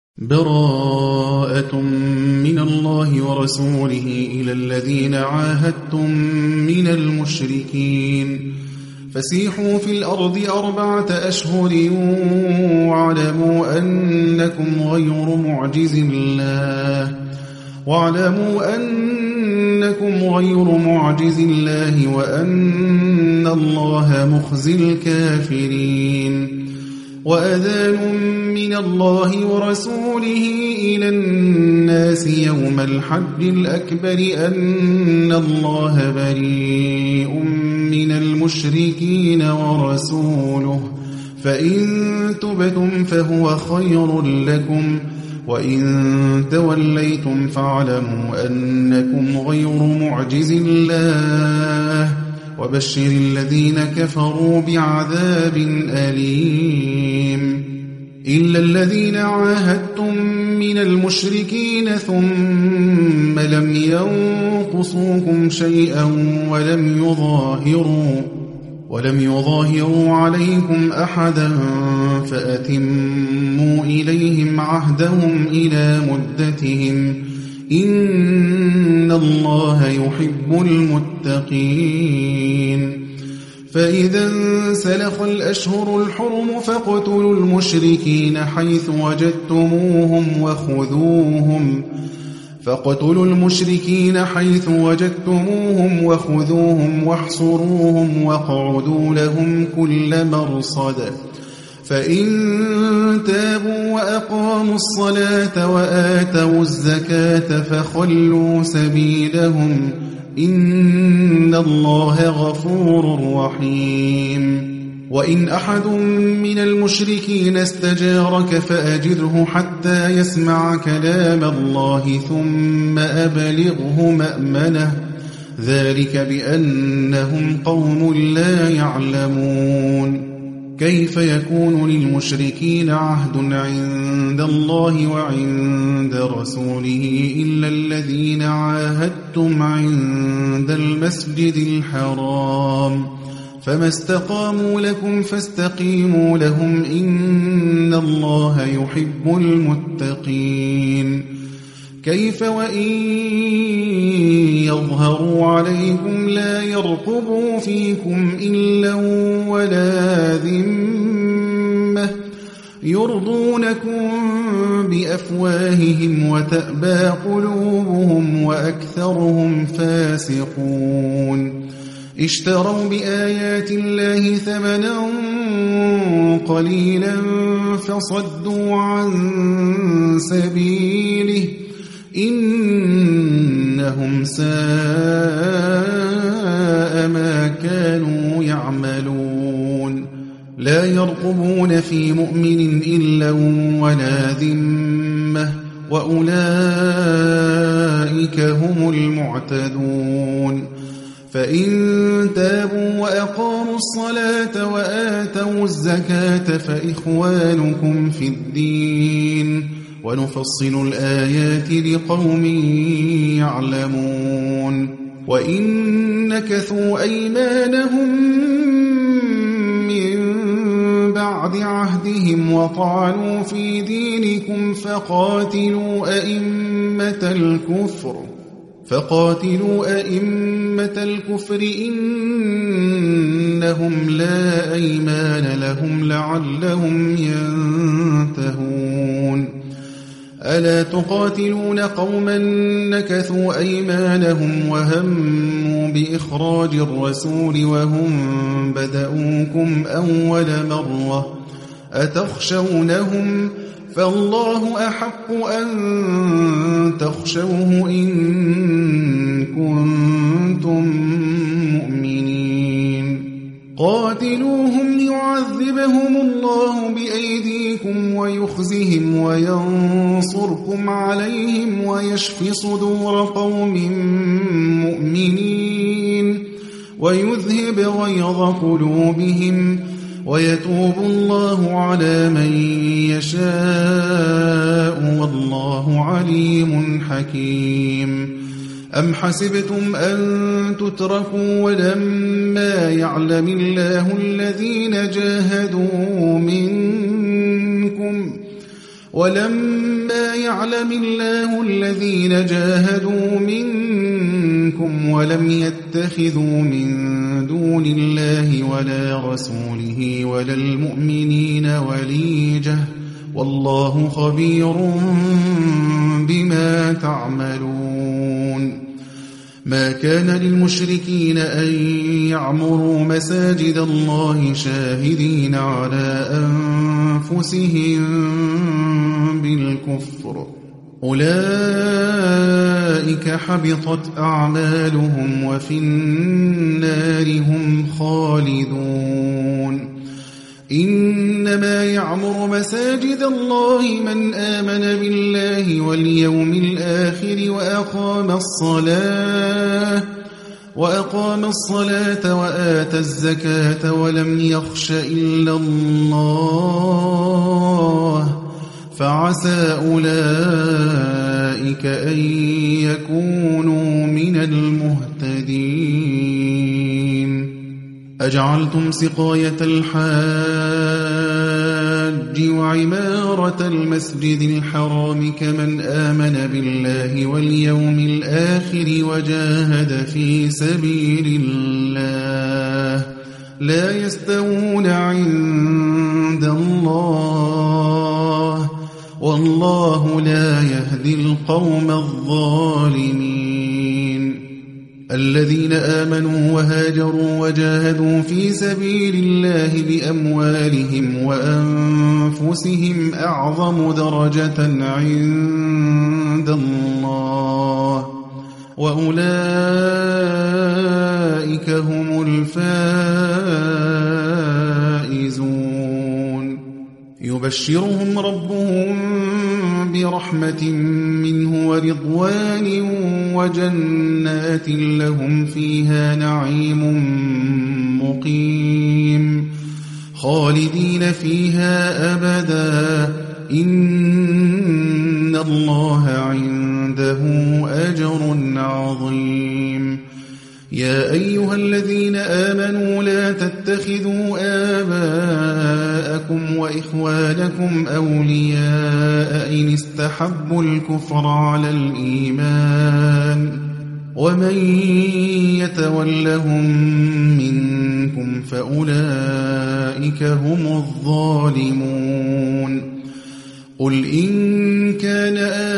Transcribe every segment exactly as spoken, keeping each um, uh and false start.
براءة من الله ورسوله إلى الذين عاهدتم من المشركين فسيحوا في الأرض أربعة أشهر واعلموا أنكم غير معجز الله واعلموا أنكم غير معجز الله وأن الله مخزي الكافرين وأذان من الله ورسوله إلى الناس يوم الحج الأكبر أن الله بريء من المشركين ورسوله فإن تبتم فهو خير لكم وإن توليتم فاعلموا أنكم غير معجز الله وبشر الذين كفروا بعذاب أليم إلا الذين عاهدتم من المشركين ثم لم ينقصوكم شيئا ولم يظاهروا ولم يظاهروا عليكم أحدا فأتموا إليهم عهدهم إلى مدتهم إن الله يحب المتقين فإذا انسلخ الأشهر الحرم فاقتلوا المشركين حيث وجدتموهم وخذوهم فاقتلوا المشركين حيث وجدتموهم وخذوهم واحصروهم واقعدوا لهم كل مرصد فإن تابوا وأقاموا الصلاة وآتوا الزكاة فخلوا سبيلهم إن الله غفور رحيم وإن أحد من المشركين استجارك فأجره حتى يسمع كلام الله ثم أبلغه مأمنه ذلك بأنهم قوم لا يعلمون كيف يكون للمشركين عهد عند الله وعند رسوله إلا الذين عاهدتم عند المسجد الحرام فما استقاموا لكم فاستقيموا لهم إن الله يحب المتقين كيف وإن يظهروا عليكم لا يرقبوا فيكم إلا ولا ذمة يرضونكم بأفواههم وتأبى قلوبهم وأكثرهم فاسقون اشتروا بآيات الله ثمنا قليلا فصدوا عن سبيله إنهم ساء ما كانوا يعملون لا يرقبون في مؤمن إلا ولا ذمة وأولئك هم المعتدون فإن تابوا وأقاموا الصلاة وآتوا الزكاة فإخوانكم في الدين ونفصل الآيات لقوم يعلمون وإن نكثوا أيمانهم من بعد عهدهم وطعنوا في دينكم فقاتلوا أئمة الكفر فقاتلوا أئمة الكفر إنهم لا أيمان لهم لعلهم ينتهون ألا تقاتلون قوما نكثوا أيمانهم وهموا بإخراج الرسول وهم بدأوكم أول مرة أتخشونهم فالله أحق أن تخشوه إن كنتم مؤمنين قاتلوهم يعذبهم الله بأيديكم ويخزهم وينصركم عليهم ويشفي صدور قوم مؤمنين ويذهب غيظ قلوبهم ويتوب الله على من يشاء والله عليم حكيم أم حسبتم أن تتركوا ولما يعلم الله الذين جاهدوا منكم ولما يعلم الله الذين جاهدوا منكم ولم يتخذوا من دون الله ولا رسوله ولا المؤمنين وليجة والله خبير بما تعملون ما كان للمشركين أن يعمروا مساجد الله شاهدين على أنفسهم بالكفر أولئك حبطت أعمالهم وفي النار هم خالدون إنما يعمر مساجد الله من آمن بالله واليوم الآخر وأقام الصلاة وأقام الصلاة وآتى الزكاة ولم يخش إلا الله فعسى أولئك أن يكونوا من المهتدين أجعلتم سقاية الحاج وعمارة المسجد الحرام كمن آمن بالله واليوم الآخر وجاهد في سبيل الله لا يستوون عند الله والله لا يهدي القوم الظالمين الذين آمنوا وهاجروا وجاهدوا في سبيل الله بأموالهم وأنفسهم أعظم درجة عند الله وأولئك هم الفائزون يبشرهم ربهم برحمة منه ورضوان وجنات لهم فيها نعيم مقيم خالدين فيها أبدا إن الله عنده أجر عظيم يا أيها الذين آمنوا لا تتخذوا آباءكم وإخوانكم أولياء إن استحبوا الكفر على الإيمان ومن يتولهم منكم فأولئك هم الظالمون قل إن كان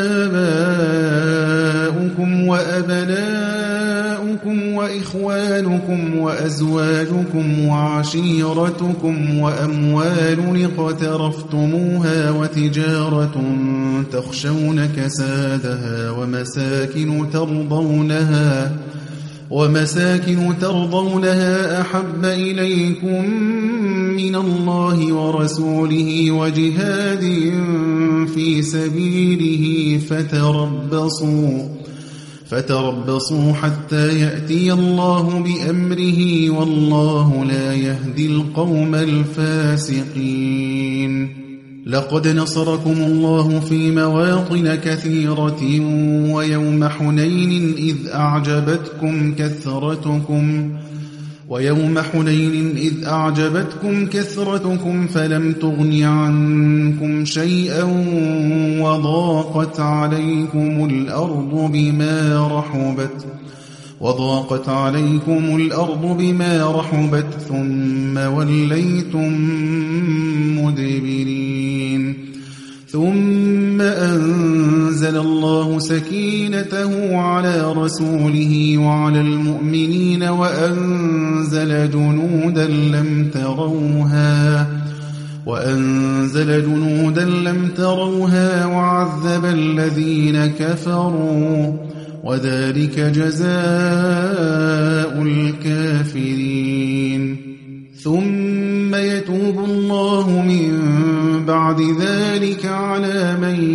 آباؤكم وأبناؤكم وإخوانكم وأزواجكم وعشيرتكم وأموال اقترفتموها وتجارة تخشون كسادها ومساكن ترضونها ومساكن ترضونها أحب إليكم من الله ورسوله وجهاد في سبيله فتربصوا فتربصوا حتى يأتي الله بأمره والله لا يهدي القوم الفاسقين لقد نصركم الله في مواطن كثيرة ويوم حنين إذ أعجبتكم كثرتكم ويوم حنين إذ أعجبتكم كثرتكم فلم تغن عنكم شيئا وضاقت عليكم الأرض بما رحبت وضاقت عليكم الأرض بما رحبت ثم وليتم مدبرين ثم أنزل الله سكينته على رسوله وعلى المؤمنين وأنزل جنودا لم تروها وأنزل جنودا لم تروها وعذب الذين كفروا وذلك جزاء الكافرين ثم يتوب الله من بعد ذلك على من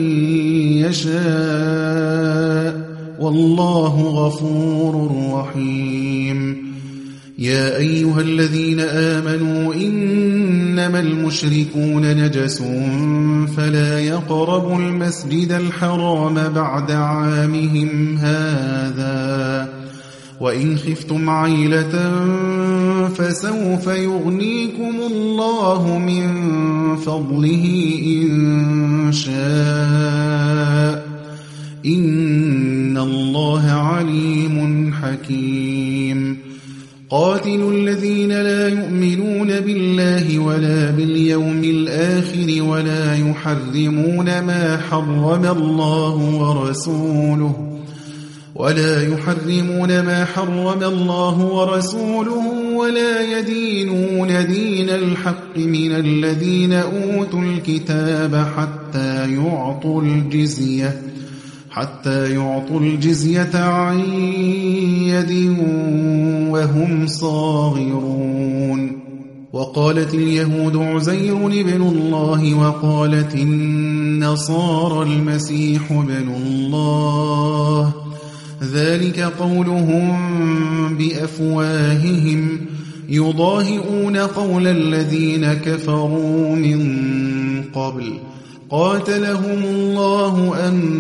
يشاء والله غفور رحيم يا أيها الذين آمنوا إنما المشركون نجس فلا يقربوا المسجد الحرام بعد عامهم هذا وإن خفتم عيلة فسوف يغنيكم الله من فضله إن شاء إن الله عليم حكيم قاتلوا الذين لا يؤمنون بالله ولا باليوم الآخر ولا يحرمون ما حرم الله ورسوله ولا يحرمون ما حرم الله ورسوله ولا يدينون دين الحق من الذين أوتوا الكتاب حتى يعطوا الجزية حتى يعطوا الجزية عن يد وهم صاغرون وقالت اليهود عزير ابن الله وقالت النصارى المسيح ابن الله ذلك قولهم بأفواههم يضاهئون قول الذين كفروا من قبل قاتلهم الله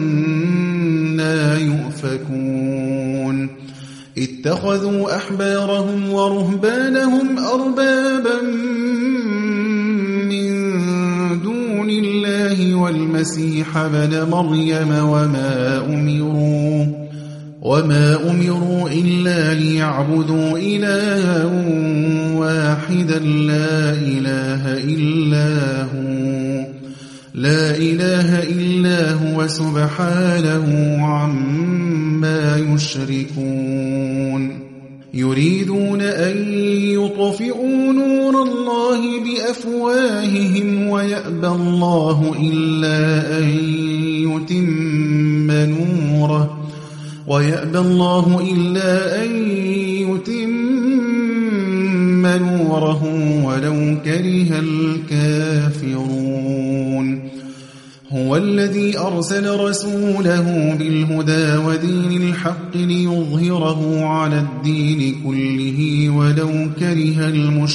أنى يؤفكون اتخذوا أحبارهم ورهبانهم أربابا من دون الله والمسيح ابن مريم وما أمروا وما أمروا إلا ليعبدوا إلها واحدا لا إله إلا هو لا إله إلا هو سبحانه عما يشركون يريدون أن يطفئوا نور الله بأفواههم ويأبى الله إلا أن يتم نوره ويأبى الله إلا أن يتم نوره ولو كره الكافرون هو الذي أرسل رسوله بالهدى ودين الحق ليظهره على الدين كله ولو كره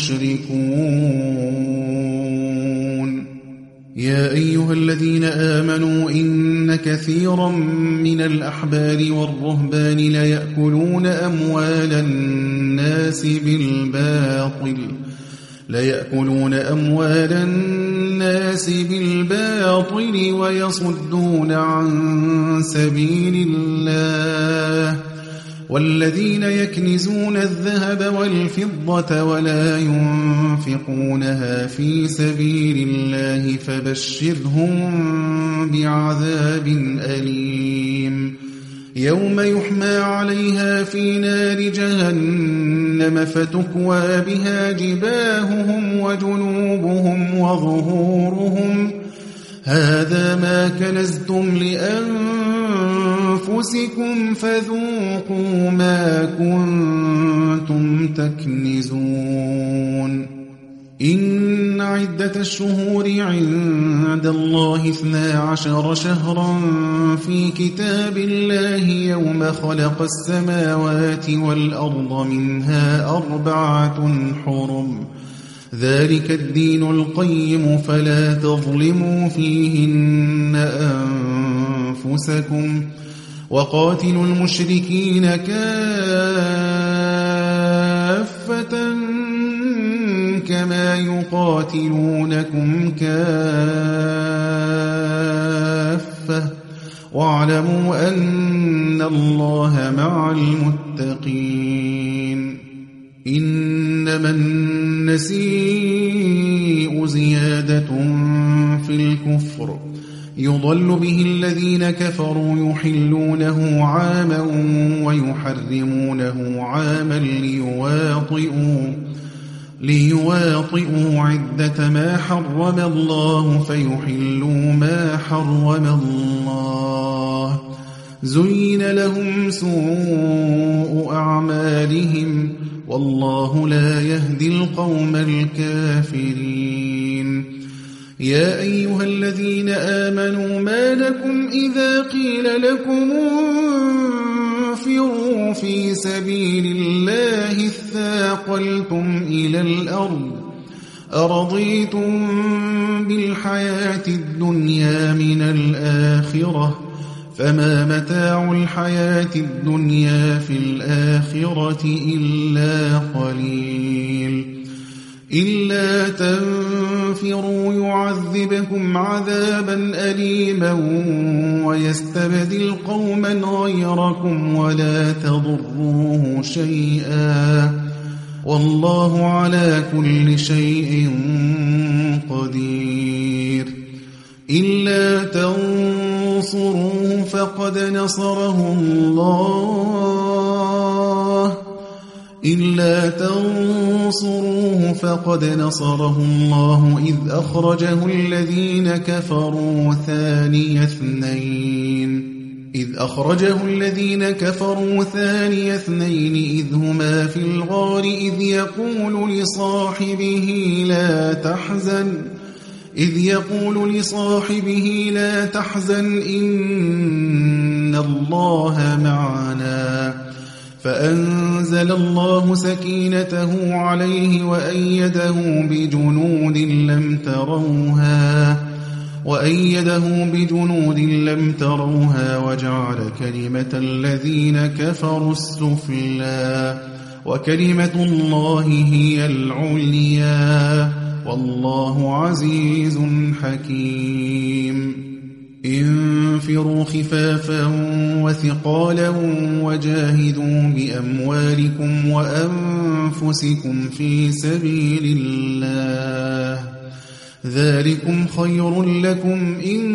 المشركون يا أيها الذين آمنوا إن كثيرا من الأحبار والرهبان ليأكلون أموال الناس بالباطل ليأكلون أموال الناس بالباطل ويصدون عن سبيل الله والذين يكنزون الذهب والفضة ولا ينفقونها في سبيل الله فبشرهم بعذاب أليم يوم يحمى عليها في نار جهنم فتكوى بها جباههم وجنوبهم وظهورهم هذا ما كنزتم لأنفسكم فذوقوا ما كنتم تكنزون إن عدة الشهور عند الله اثنا عشر شهرا في كتاب الله يوم خلق السماوات والأرض منها أربعة حرم ذلك الدين القيم فلا تظلموا فيهن أنفسكم وقاتلوا المشركين كافة كما يقاتلونكم كافة واعلموا أن الله مع المتقين إنما النسيء زيادة في الكفر يضل به الذين كفروا يحلونه عاما ويحرمونه عاما ليواطئوا ليواطئوا عدة ما حرم الله فيحلوا ما حرم الله زين لهم سوء أعمالهم والله لا يهدي القوم الكافرين يا أيها الذين آمنوا ما لكم إذا قيل لكم انفروا في سبيل الله اثاقلتم إلى الأرض أرضيتم بالحياة الدنيا من الآخرة فما متاع الحياة الدنيا في الآخرة إلا قليل إلا تنفروا يعذبكم عذابا أليما ويستبدل قوما غيركم ولا تضروه شيئا والله على كل شيء قدير إلا تنصروه فقد نصره الله إلا تنصروه فقد نصره الله إذ أخرجه الذين كفروا ثاني اثنين إذ أخرجه الذين كفروا ثاني اثنين إذ هما في الغار إذ يقول لصاحبه لا تحزن إذ يقول لصاحبه لا تحزن إن الله معنا فأنزل الله سكينته عليه وأيده بجنود لم تروها وأيده بجنود لم تروها وجعل كلمة الذين كفروا السفلى وكلمة الله هي العليا والله عزيز حكيم انفروا خفافا وثقالا وجاهدوا بأموالكم وأنفسكم في سبيل الله ذلكم خير لكم إن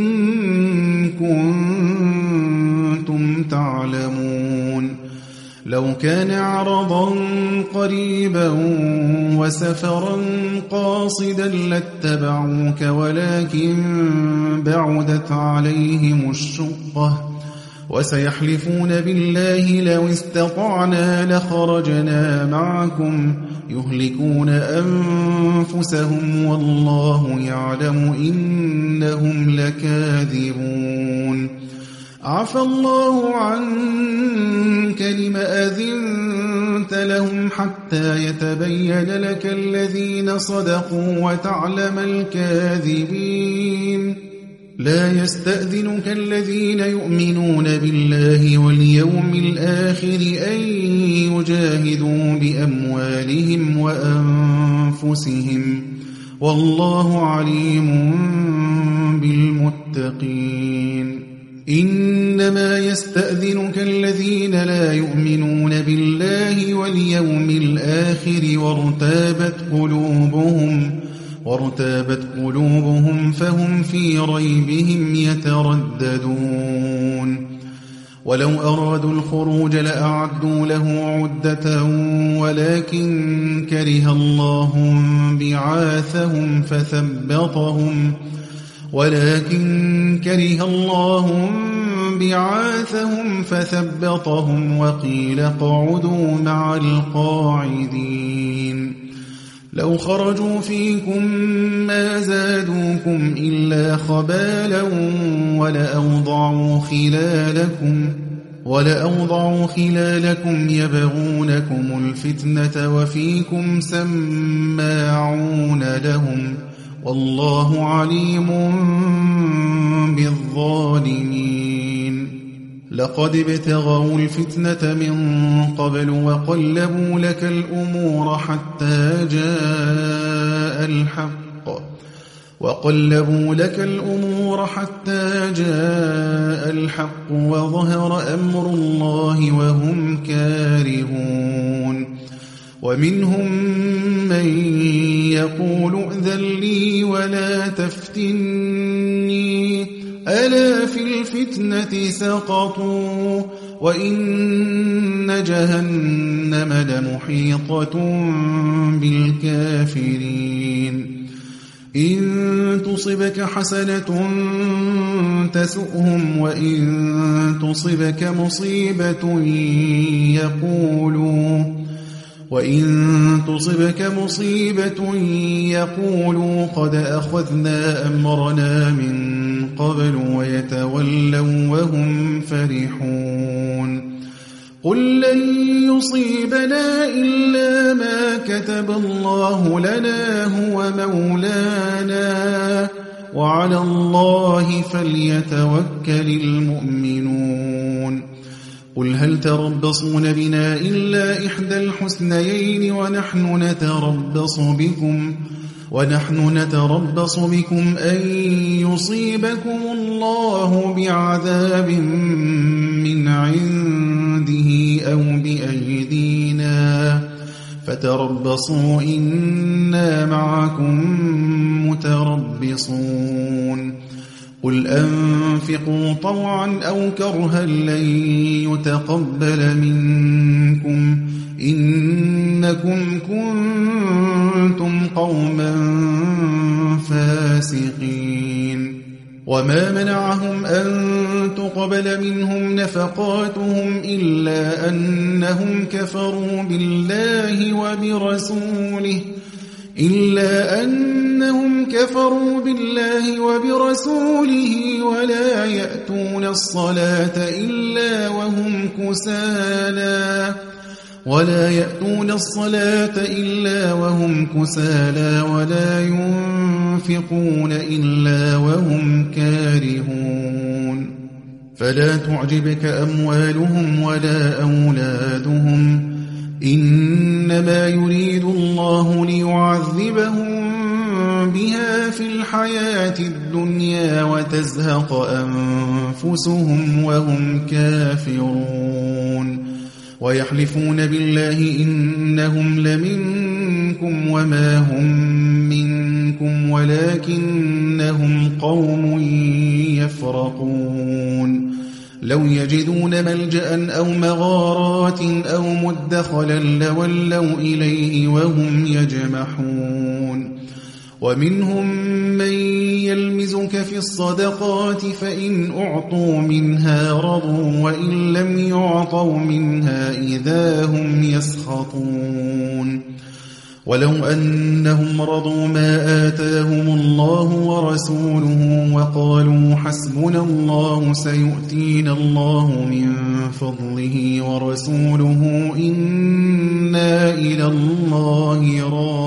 كنتم تعلمون لو كان عرضا قريبا وسفرا قاصدا لاتبعوك ولكن بعدت عليهم الشقة وسيحلفون بالله لو استطعنا لخرجنا معكم يهلكون أنفسهم والله يعلم إنهم لكاذبون عفى الله عنك لم أذنت لهم حتى يتبين لك الذين صدقوا وتعلم الكاذبين لا يستأذنك الذين يؤمنون بالله واليوم الآخر أن يجاهدوا بأموالهم وأنفسهم والله عليم بالمتقين إنما يستأذنك الذين لا يؤمنون بالله واليوم الآخر وارتابت قلوبهم وارتابت قلوبهم فهم في ريبهم يترددون ولو أرادوا الخروج لأعدوا له عدة ولكن كره الله بعاثهم فثبطهم ولكن كره الله بعاثهم فثبطهم وقيل اقعدوا مع القاعدين لو خرجوا فيكم ما زادوكم إلا خبالا ولأوضعوا خلالكم ولأوضعوا خلالكم يبغونكم الفتنة وفيكم سماعون لهم والله عليم بالظالمين لقد ابتغوا الفتنة من قبل وقلبوا لك الأمور حتى جاء الحق وقلبوا لك الأمور حتى جاء الحق وظهر أمر الله وهم كارهون ومنهم من يقول ائذن لي ولا تفتني ألا في الفتنة سقطوا وإن جهنم لمحيطة بالكافرين إن تصبك حسنة تسؤهم وإن تصبك مصيبة يقولوا وإن تصبك مصيبة يقولوا قد أخذنا أمرنا من قبل ويتولوا وهم فرحون قل لن يصيبنا إلا ما كتب الله لنا هو مولانا وعلى الله فليتوكل المؤمنون قل هل تربصون بنا إلا إحدى الحسنيين ونحن نتربص بكم ونحن نتربص بكم أن يصيبكم الله بعذاب من عنده أو بأيدينا فتربصوا إنا معكم متربصون قل أنفقوا طوعا أو كرها لن يتقبل منكم إنكم كنتم قوما فاسقين وما منعهم أن تقبل منهم نفقاتهم إلا أنهم كفروا بالله وبرسوله إلا أنهم كفروا بالله وبرسوله ولا يأتون الصلاة إلا وهم كسالى ولا يأتون الصلاة إلا وهم كسالى ولا ينفقون إلا وهم كارهون فلا تعجبك أموالهم ولا أولادهم إنما يريد الله ليعذبهم بها في الحياة الدنيا وتزهق أنفسهم وهم كافرون ويحلفون بالله إنهم لمنكم وما هم منكم ولكنهم قوم يفرقون لو يجدون ملجأ أو مغارات أو مدخلا لولوا إليه وهم يجمحون ومنهم من يلمزك في الصدقات فإن أعطوا منها رضوا وإن لم يعطوا منها إذا هم يسخطون ولو أنهم رضوا ما آتاهم الله ورسوله وقالوا حسبنا الله سيؤتينا الله من فضله ورسوله إنا إلى الله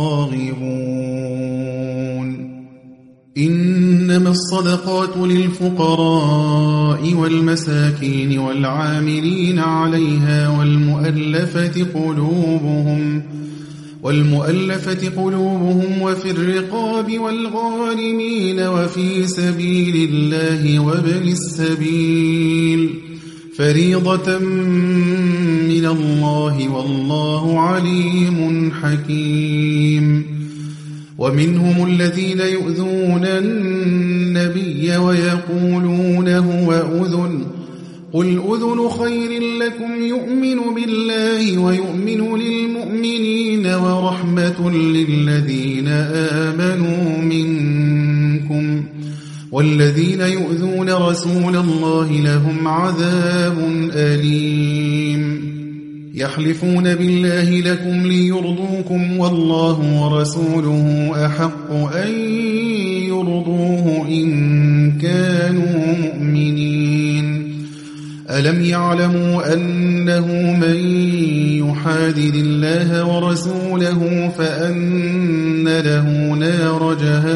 راغبون إنما الصدقات للفقراء والمساكين والعاملين عليها والمؤلفة قلوبهم والمؤلفة قلوبهم وفي الرقاب والغارمين وفي سبيل الله وابن السبيل فريضة من الله والله عليم حكيم ومنهم الذين يؤذون النبي ويقولون هو أذن قل أذن خير لكم يؤمن بالله ويؤمن للمؤمنين ورحمة للذين آمنوا منكم والذين يؤذون رسول الله لهم عذاب أليم يحلفون بالله لكم ليرضوكم والله ورسوله أحق أن يرضوه إن كانوا مؤمنين ألم يعلموا أنه من يحادد الله ورسوله فأن له نار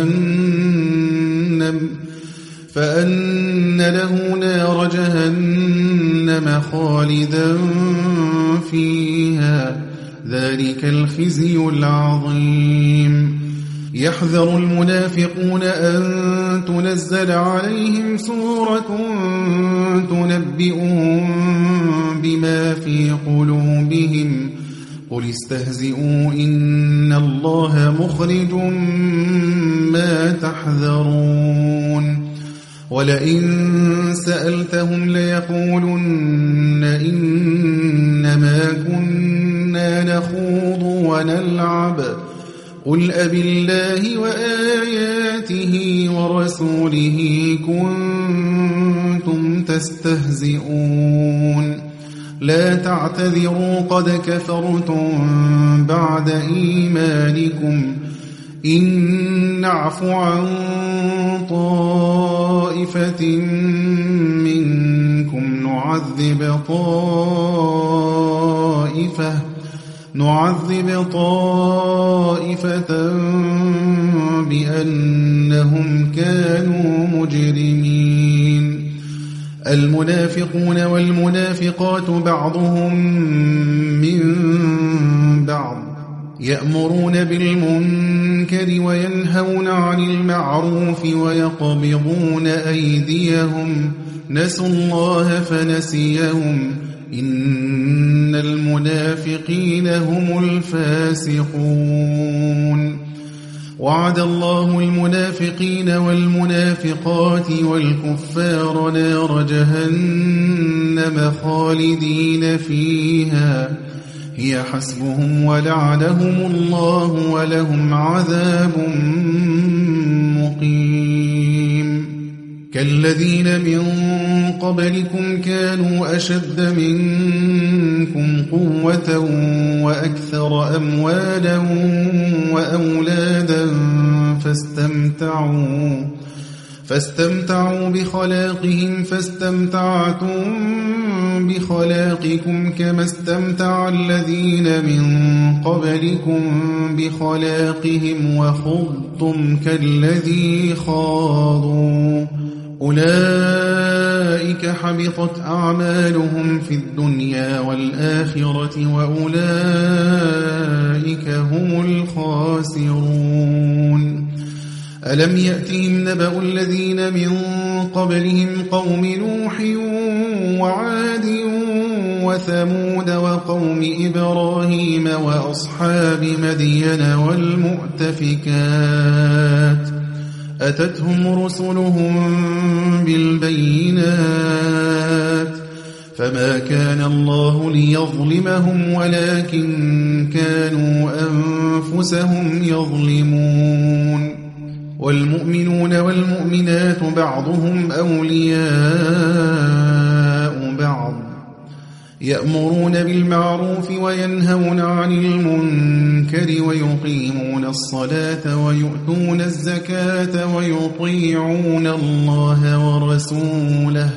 جهنم فأن له نار جهنم خالدا فيها ذلك الخزي العظيم يحذر المنافقون أن تنزل عليهم سورة تنبئهم بما في قلوبهم قل استهزئوا إن الله مخرج ما تحذرون ولئن سألتهم ليقولن إنما كنا نخوض ونلعب قل أبالله وآياته ورسوله كنتم تستهزئون لا تعتذروا قد كفرتم بعد إيمانكم إن نعف عن طائفة منكم نعذب طائفة نعذب طائفة بأنهم كانوا مجرمين المنافقون والمنافقات بعضهم من بعض يأمرون بالمنكر وينهون عن المعروف ويقبضون أيديهم نسوا الله فنسيهم إن المنافقين هم الفاسقون وعد الله المنافقين والمنافقات والكفار نار جهنم خالدين فيها هي حسبهم ولعنهم الله ولهم عذاب مقيم كالذين من قبلكم كانوا أشد منكم قوة وأكثر أموالا وأولادا فاستمتعوا فاستمتعوا بخلاقهم فاستمتعتم بخلاقكم كما استمتع الذين من قبلكم بخلاقهم وخضتم كالذي خاضوا أولئك حبطت أعمالهم في الدنيا والآخرة وأولئك هم الخاسرون ألم يأتهم نبأ الذين من قبلهم قوم نوح وعاد وثمود وقوم إبراهيم وأصحاب مدين والمؤتفكات أتتهم رسلهم بالبينات فما كان الله ليظلمهم ولكن كانوا أنفسهم يظلمون والمؤمنون والمؤمنات بعضهم أولياء بعض يأمرون بالمعروف وينهون عن المنكر ويقيمون الصلاة ويؤتون الزكاة ويطيعون الله ورسوله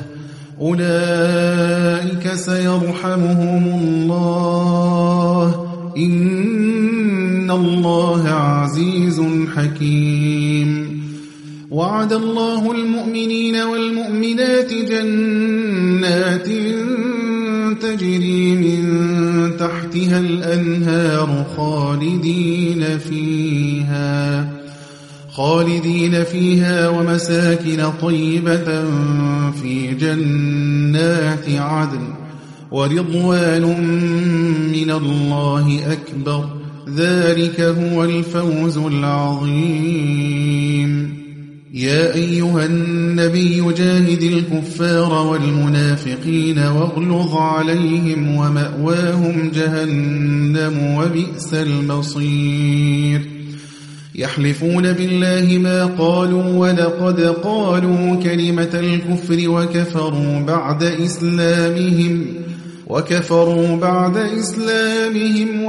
أولئك سيرحمهم الله إن الله عزيز حكيم وعد الله المؤمنين والمؤمنات جنات تجري من تحتها الأنهار خالدين فيها خالدين فيها ومساكن طيبة في جنات عدن ورضوان من الله أكبر ذلك هو الفوز العظيم يا أيها النبي جاهد الكفار والمنافقين واغلظ عليهم ومأواهم جهنم وبئس المصير يحلفون بالله ما قالوا ولقد قالوا كلمة الكفر وكفروا بعد إسلامهم وكفروا بعد إسلامهم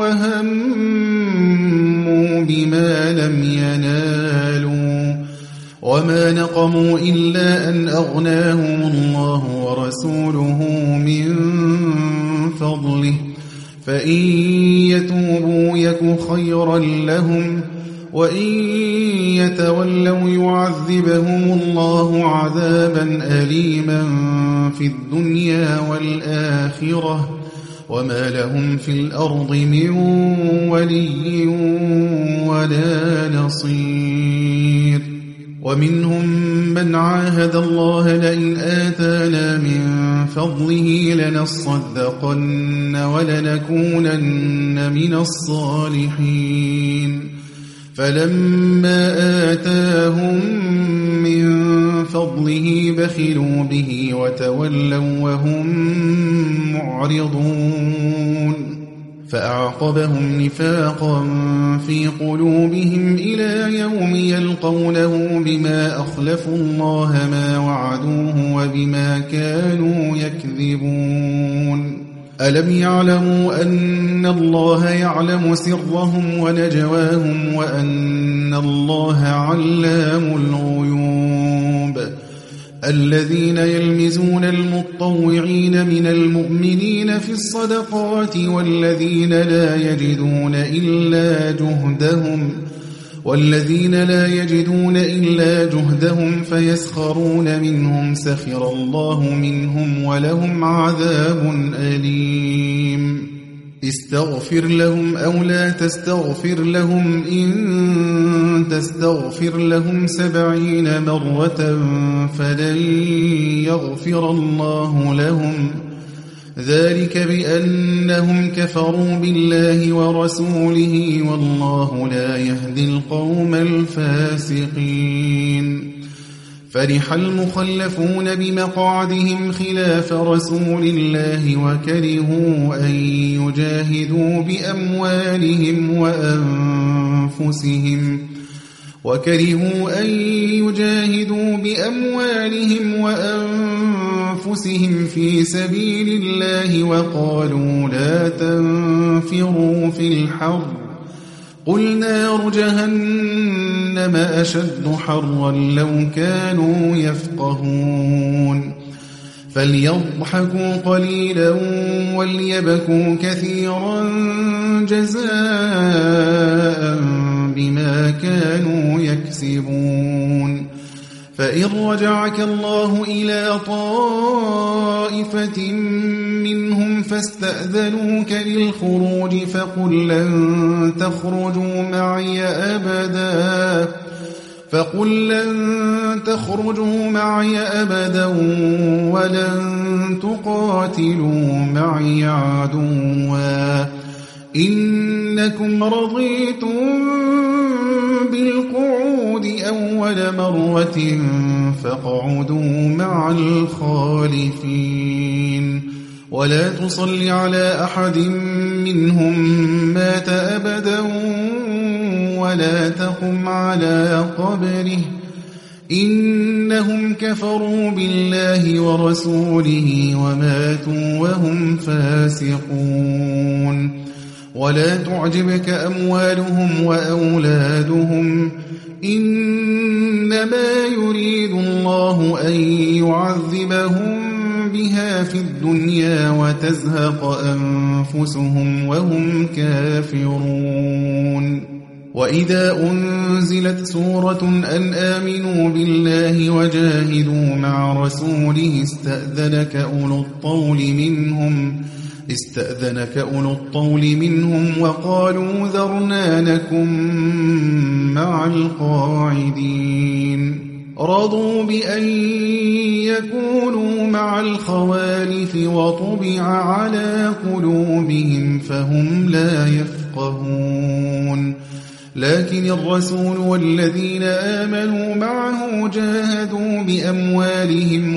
وهموا بما لم ينالوا وما نقموا إلا أن أغناهم الله ورسوله من فضله فإن يتوبوا يك خيرا لهم وإن يتولوا يعذبهم الله عذابا أليما في الدنيا والآخرة وما لهم في الأرض من ولي ولا نصير ومنهم من عاهد الله لئن آتانا من فضله لنصدقن ولنكونن من الصالحين فلما آتاهم من فضله بخلوا به وتولوا وهم معرضون فأعقبهم نفاقا في قلوبهم إلى يوم يلقونه بما أخلفوا الله ما وعدوه وبما كانوا يكذبون ألم يعلموا أن الله يعلم سرهم ونجواهم وأن الله علام الغيوب الذين يلمزون المطوعين من المؤمنين في الصدقات والذين لا يجدون إلا جهدهم والذين لا يجدون إلا جهدهم فيسخرون منهم سخر الله منهم ولهم عذاب أليم استغفر لهم أو لا تستغفر لهم إن تستغفر لهم سبعين مرة فلن يغفر الله لهم ذلك بأنهم كفروا بالله ورسوله والله لا يهدي القوم الفاسقين فرح المخلفون بمقعدهم خلاف رسول الله وكرهوا أن يجاهدوا بأموالهم وأنفسهم وكرهوا أن يجاهدوا بأموالهم وأنفسهم في سبيل الله وقالوا لا تنفروا في الحر قل نار جهنم أشد حرا لو كانوا يفقهون فليضحكوا قليلا وليبكوا كثيرا جزاء بما كانوا يكسبون فإن رجعك الله إلى طائفة منهم فاستأذنوك للخروج فقل لن تخرجوا معي أبدا فقل لن تخرجوا معي أبدا ولن تقاتلوا معي عدوا إنكم رضيتم بالقعود أول مرة فاقعدوا مع الخالفين ولا تصل على أحد منهم مات أبدا ولا تقم على قبره إنهم كفروا بالله ورسوله وماتوا وهم فاسقون ولا تعجبك أموالهم وأولادهم إنما يريد الله أن يعذبهم بها في الدنيا وتزهق أنفسهم وهم كافرون وإذا أنزلت سورة أن آمنوا بالله وجاهدوا مع رسوله استأذنك أولو الطول منهم استأذنك أولو الطول منهم وقالوا ذرنا نكن مع القاعدين رضوا بأن يكونوا مع الخوالف وطبع على قلوبهم فهم لا يفقهون لكن الرسول والذين آمنوا معه جاهدوا بأموالهم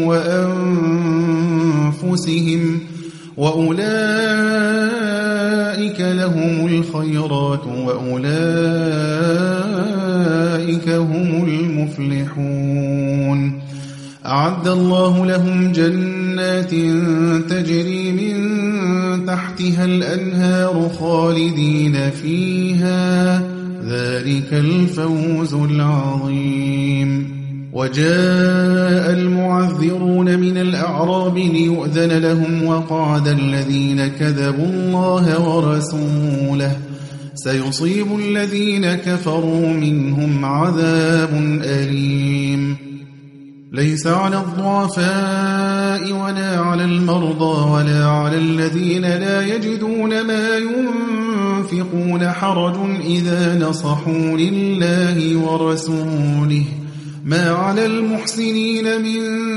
وأنفسهم وأولئك لهم الخيرات وأولئك هم المفلحون أعد الله لهم جنات تجري من تحتها الأنهار خالدين فيها ذلك الفوز العظيم وجاء المعذرون من الأعراب ليؤذن لهم وقعد الذين كذبوا الله ورسوله سيصيب الذين كفروا منهم عذاب أليم ليس على الضعفاء ولا على المرضى ولا على الذين لا يجدون ما ينفقون حرج إذا نصحوا لله ورسوله ما على المحسنين من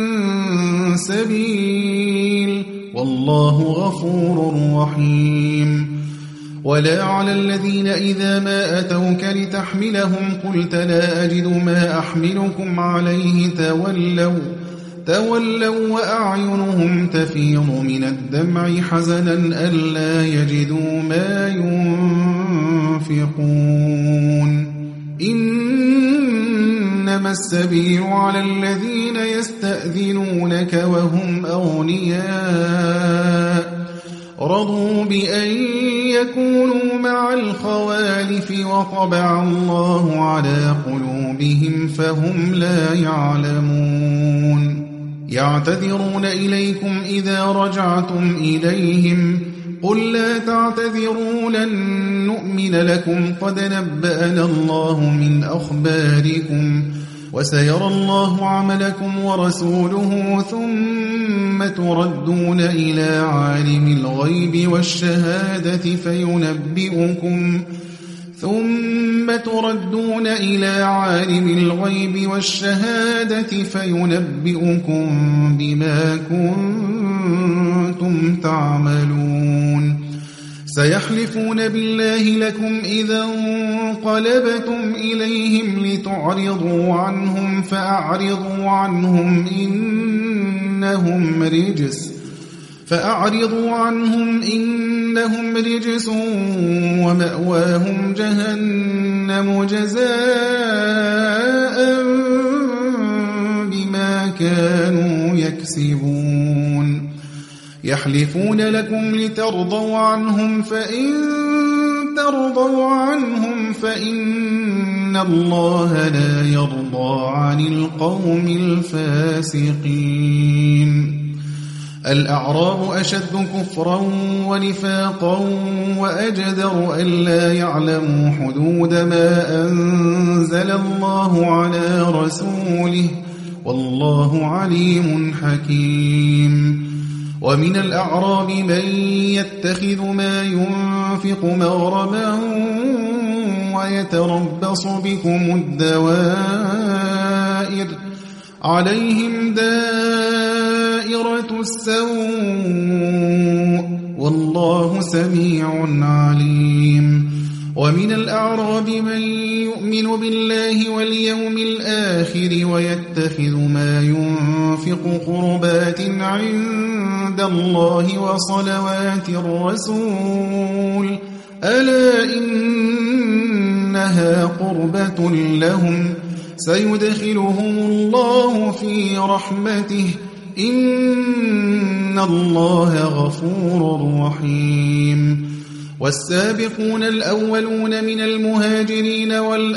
سبيل والله غفور رحيم ولا على الذين إذا ما أتوك لتحملهم قلت لا أجد ما أحملكم عليه تولوا تولوا وأعينهم تفيض من الدمع حزنا ألا يجدوا ما ينفقون إنما السبيل على الذين يستأذنونك وهم أغنياء رضوا بأن يكونوا مع الخوالف وطبع الله على قلوبهم فهم لا يعلمون يعتذرون إليكم إذا رجعتم إليهم قل لا تعتذروا لن نؤمن لكم قد نبأنا الله من أخباركم وسيرى الله عملكم ورسوله ثم تردون إلى عالم الغيب والشهادة فينبئكم ثم تردون إلى عالم الغيب والشهادة فينبئكم بما كنتم تعملون سيحلفون بالله لكم إذا انقلبتم إليهم لتعرضوا عنهم فأعرضوا عنهم إنهم رجس فأعرضوا عنهم إنهم رجس ومأواهم جهنم جزاء بما كانوا يكسبون يحلفون لكم لترضوا عنهم فإن ترضوا عنهم فإن الله لا يرضى عن القوم الفاسقين الأعراب أشد كفرا ونفاقا وأجدر ألا يعلموا حدود ما أنزل الله على رسوله والله عليم حكيم ومن الأعراب من يتخذ ما ينفق مغرما ويتربص بكم الدوائر عليهم دائرة السوء والله سميع عليم ومن الأعراب من يؤمن بالله واليوم الآخر ويتخذ ما ينفق قربات عند الله وصلوات الرسول ألا إنها قربة لهم سيدخلهم الله في رحمته إن الله غفور رحيم والسابقون الأولون من المهاجرين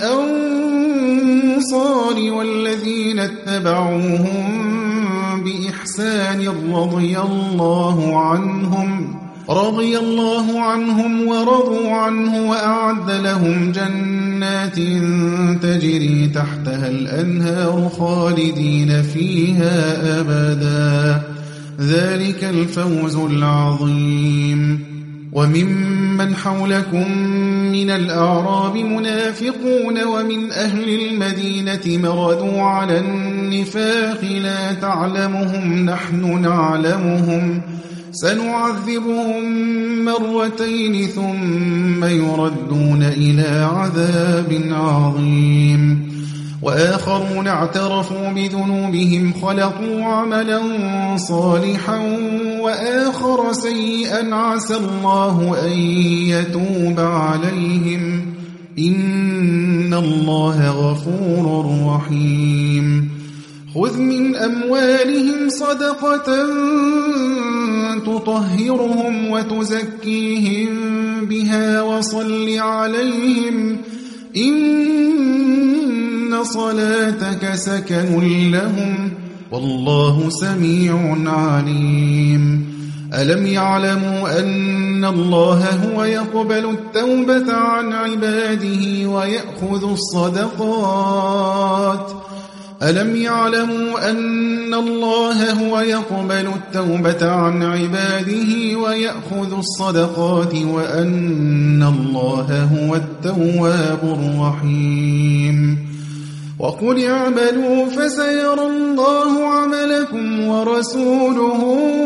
والأنصار والذين اتبعوهم بإحسان رضي الله عنهم رضي الله عنهم ورضوا عنه وأعد لهم جنات تجري تحتها الأنهار خالدين فيها أبدا ذلك الفوز العظيم وممن حولكم من الأعراب منافقون ومن أهل المدينة مردوا على النفاق لا تعلمهم نحن نعلمهم سنعذبهم مرتين ثم يردون إلى عذاب عظيم وآخرون اعترفوا بذنوبهم خلقوا عملا صالحا وآخر سيئا عسى الله أن يتوب عليهم إن الله غفور رحيم خذ من أموالهم صدقة تطهرهم وتزكيهم بها وصل عليهم إن صلاتك سكن لهم والله سميع عليم ألم يعلموا أن الله هو يقبل التوبة عن عباده ويأخذ الصدقات ألم يعلموا أن الله هو يقبل التوبة عن عباده ويأخذ الصدقات وأن الله هو التواب الرحيم وقل اعملوا فسيرى الله عملكم ورسوله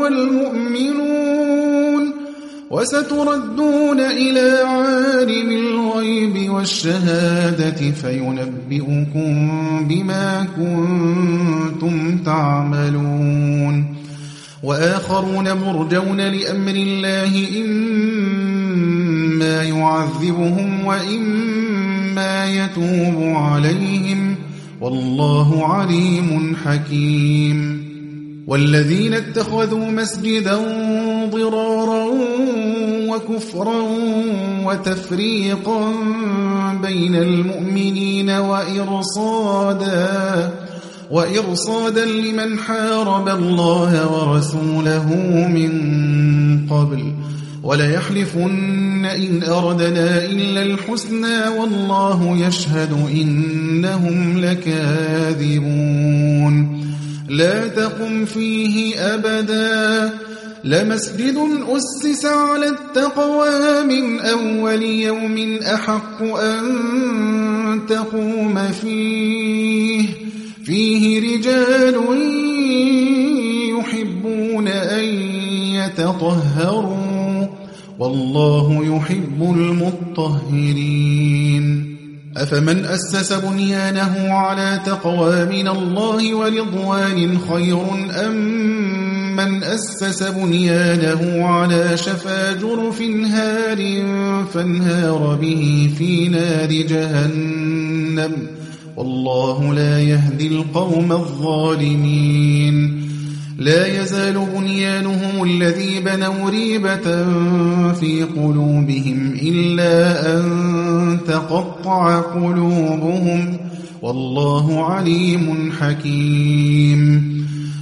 والمؤمنون وستردون إلى عالم الغيب والشهادة فينبئكم بما كنتم تعملون وآخرون مرجون لأمر الله إما يعذبهم وإما يتوب عليهم والله عليم حكيم والذين اتخذوا مسجدا ضرارا وكفرا وتفريقا بين المؤمنين وإرصادا وإرصادا لمن حارب الله ورسوله من قبل وليحلفن إن أردنا إلا الحسنى والله يشهد إنهم لكاذبون لا تقم فيه أبدا لمسجد أسس على التقوى من أول يوم أحق أن تقوم فيه فيه رجال يحبون أن يتطهروا والله يحب المطهرين أفمن أسس بنيانه على تقوى من الله ورضوان خير أم من أسس بنيانه على شفا جرف هار فانهار به في نار جهنم والله لا يهدي القوم الظالمين لا يزال بنيانهم الذي بنوا ريبة في قلوبهم إلا أن تقطع قلوبهم والله عليم حكيم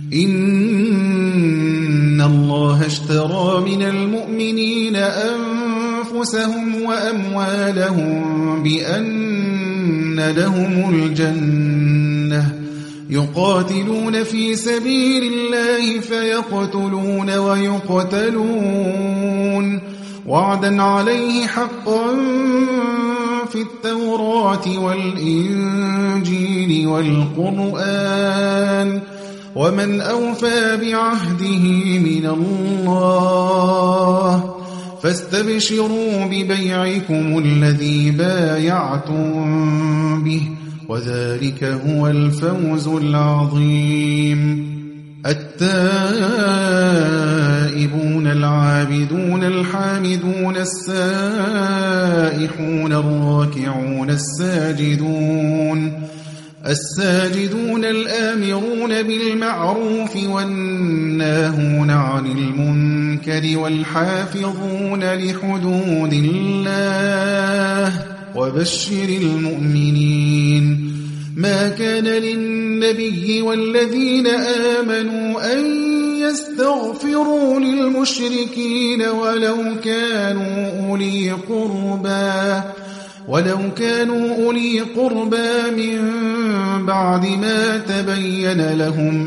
إن الله اشترى من المؤمنين أنفسهم وأموالهم بأن لهم الجنة يقاتلون في سبيل الله فيقتلون ويقتلون وعدا عليه حقا في التوراة والإنجيل والقرآن ومن أوفى بعهده من الله فاستبشروا ببيعكم الذي بايعتم به وذلك هو الفوز العظيم التائبون العابدون الحامدون السائحون الراكعون الساجدون الساجدون الآمرون بالمعروف والناهون عن المنكر والحافظون لحدود الله وبشر المؤمنين ما كان للنبي والذين آمنوا أن يستغفروا للمشركين ولو كانوا أولي قربى ولو كانوا أولي قربى من بعد ما تبين لهم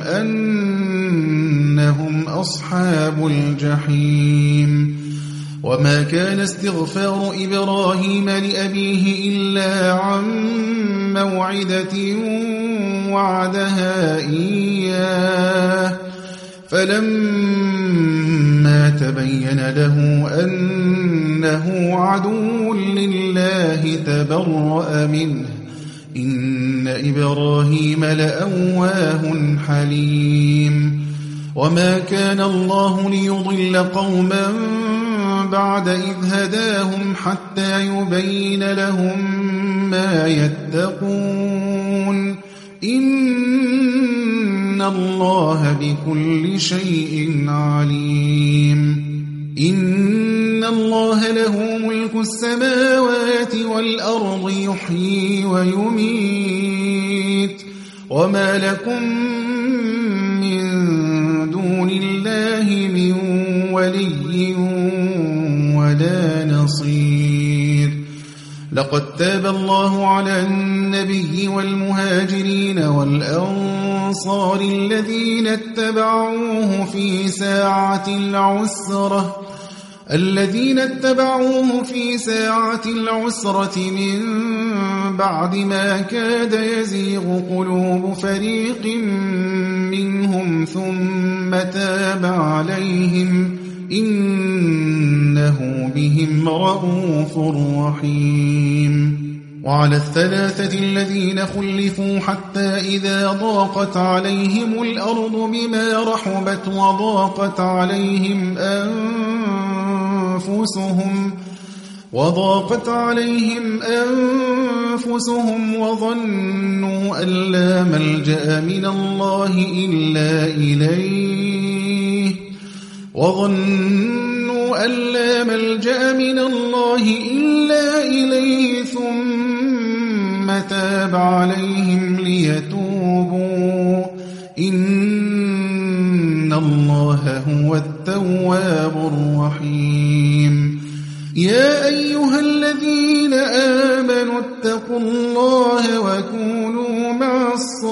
أنهم أصحاب الجحيم وما كان استغفار إبراهيم لأبيه إلا عن موعدة وعدها إياه فلما تبين له أنه عدو لله تبرأ منه إن إبراهيم لأواه حليم وما كان الله ليضل قوما بعد إذ هداهم حتى يبين لهم ما يتقون إن الله بكل شيء عليم إن الله له ملك السماوات والأرض يحيي ويميت وما لكم من دون الله من ولي ولا نصير لقد تاب الله على النبي والمهاجرين والأنصار الذين اتبعوه في ساعة العسرة الذين اتبعوه في ساعة العسرة من بعد ما كاد يزيغ قلوب فريق منهم ثم تاب عليهم إنه بهم رءوف رحيم وعلى الثلاثة الذين خلفوا حتى إذا ضاقت عليهم الأرض بما رحبت وضاقت عليهم أنفسهم وضاقت عليهم أنفسهم وظنوا أن لا ملجأ من الله إلا إليه وظنوا أن لا ملجأ من الله إلا إليه ثم تاب عليهم ليتوبوا إن الله هو التواب الرحيم يا أيها الذين آمنوا اتقوا الله وكونوا مع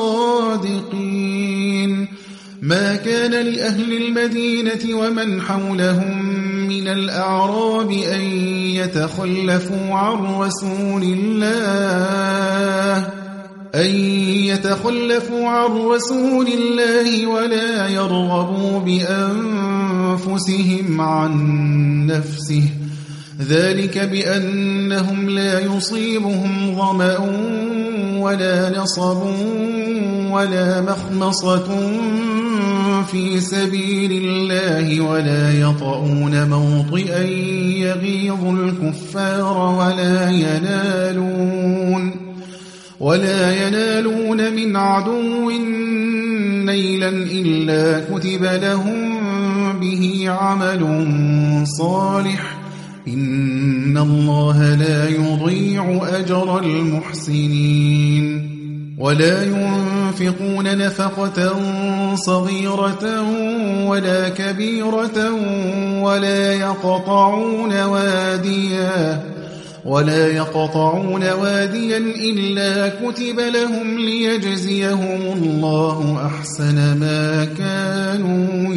الصادقين ما كان لأهل المدينة ومن حولهم من الأعراب أن يتخلفوا عن رسول الله أن يتخلفوا عن رسول الله ولا يرغبوا بأنفسهم عن نفسه ذلك بأنهم لا يصيبهم ظمأ ولا نصب ولا مخمصة في سبيل الله ولا يطؤون موطئا يغيظ الكفار ولا ينالون ولا ينالون من عدو نيلا إلا كتب لهم به عمل صالح إن الله لا يضيع أجر المحسنين ولا ينفقون نفقة صغيرة ولا كبيرة ولا يقطعون واديا ولا يقطعون واديا إلا كتب لهم ليجزيهم الله أحسن ما كانوا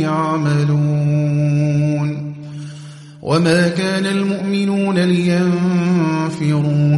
يعملون وما كان المؤمنون لينفروا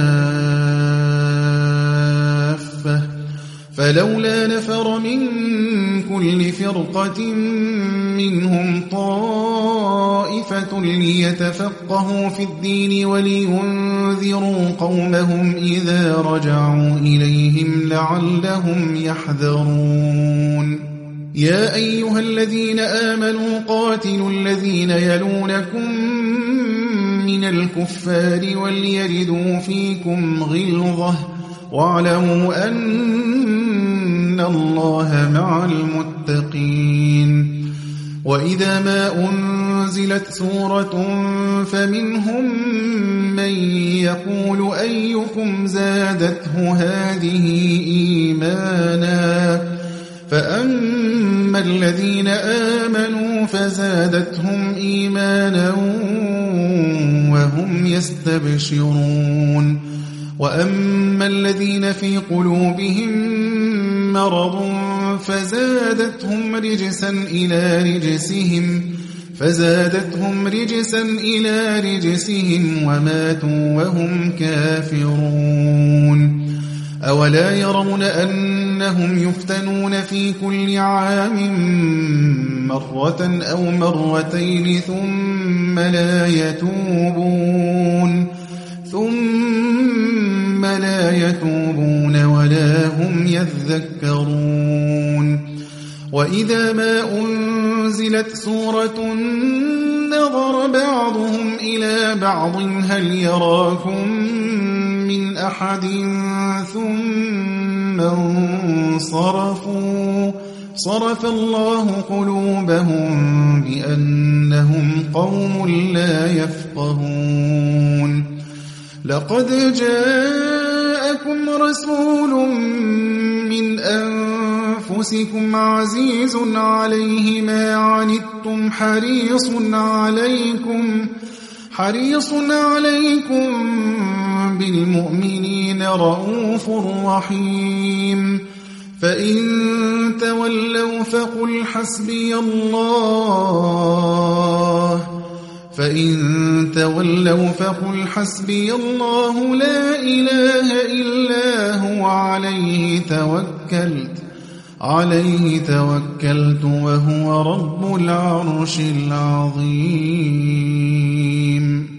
كافة فلولا نفر من كل فرقة منهم طائفة ليتفقهوا في الدين ولينذروا قومهم إذا رجعوا إليهم لعلهم يحذرون يا أيها الذين آمنوا قاتلوا الذين يلونكم من الكفار وليجدوا فيكم غلظة واعلموا أن الله مع المتقين وإذا ما أنزلت سورة فمنهم من يقول أيكم زادته هذه إيمانا فأما الذين آمنوا فزادتهم إيمانا وهم يستبشرون وأما الذين في قلوبهم مرض فزادتهم رجسا إلى رجسهم فزادتهم رجسا إلى رجسهم وماتوا وهم كافرون أولا يرون أنهم يفتنون في كل عام مرة أو مرتين ثم لا يتوبون ثم لا يتوبون ولا هم يذكرون وإذا ما أنزلت سورة نظر بعضهم إلى بعض هل يراكم من أحد ثم انصرفوا صرف الله قلوبهم بأنهم قوم لا يفقهون لقد جاءكم رسول من أنفسكم عزيز عليه ما عنتم حريص عليكم حريص عليكم بالمؤمنين رؤوف رحيم فإن تولوا فقل حسبي الله فإن تولوا فقل حسبي الله لا إله إلا هو عليه توكلت عليه توكلت وهو رب العرش العظيم